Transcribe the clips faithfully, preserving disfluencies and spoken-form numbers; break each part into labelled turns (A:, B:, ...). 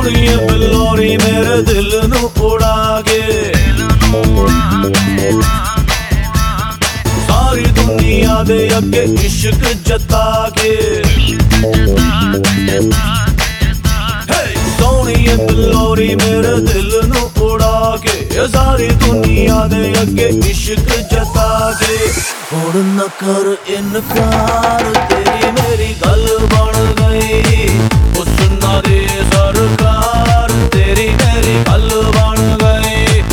A: सोनिए बिल्लोरी मेरे दिल नू उड़ा के, सारी दुनिया दे अगे इश्क जता के। सोनिए बिल्लोरी मेरे दिल नू उड़ा के, सारी दुनिया दे अगे इश्क जता के। हुण न कर इनकार, तेरी मेरी गल बन गई। सुनना दे सरकार, तेरी मेरी गल बन गई।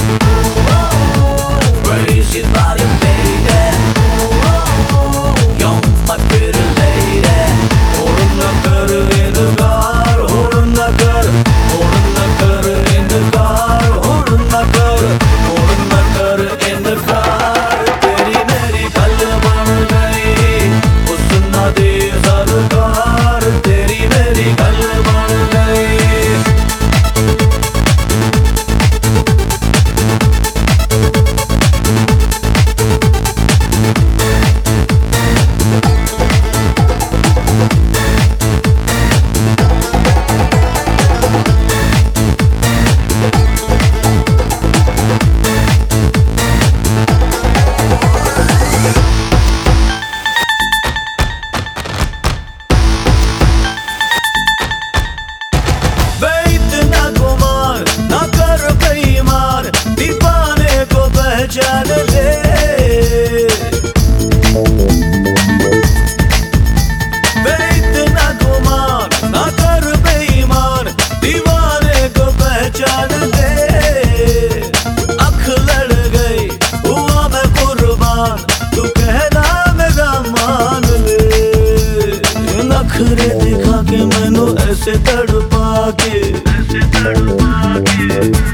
A: Crazy about it, baby. You're my pretty lady. हुण न कर इनकार, हुण न कर, हुण न कर इनकार, हुण न कर, हुण न कर इनकार, तेरी मेरी गल बन गई। सुनना दे सरकार, तेरी मेरी गल बन गई। पहचान ले, इतना गुमान ना कर बेईमान, दीवाने को पहचान ले। अख लड़ गई हुआ मैं कुर्बान, तू कहना मेरा मान ले। नखरे दिखा के मैनू ऐसे तड़पा के, ऐसे तड़पा के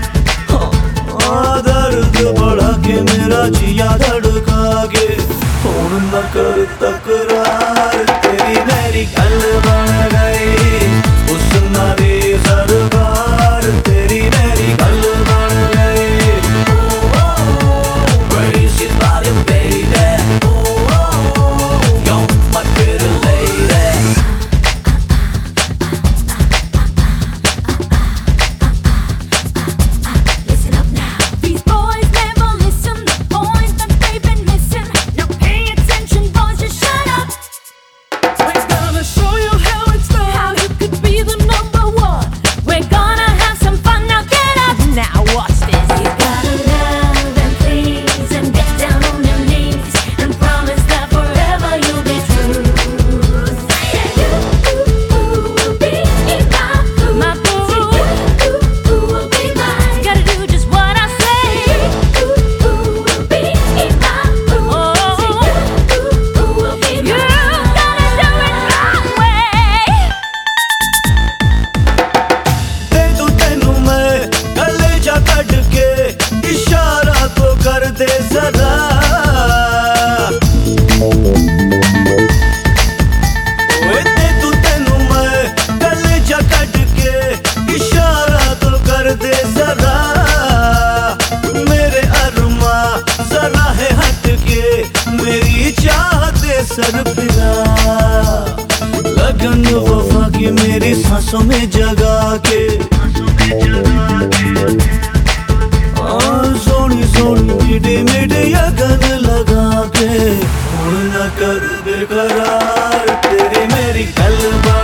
A: दर्द बढ़ा के मेरा जिया धड़का के। हुण न कर तकरार, तेरी मेरी गल बन गई। सुनना दे सरकार, तेरी मेरी गल बन गई। Crazy about it, baby. You're my pretty lady. इशारा तो कर दे जरा, दे तू तेनू मैं कलेजा कट के। इशारा तो कर दे जरा, मेरे अरमा जरा है हट के। मेरी चाहते सर फिरा, लगन वफा की मेरी सांसों में जगा के। सोनी सोनी मीठी मीठी अगन लगा के। हुण न कर बेकरार, तेरी मेरी गल बन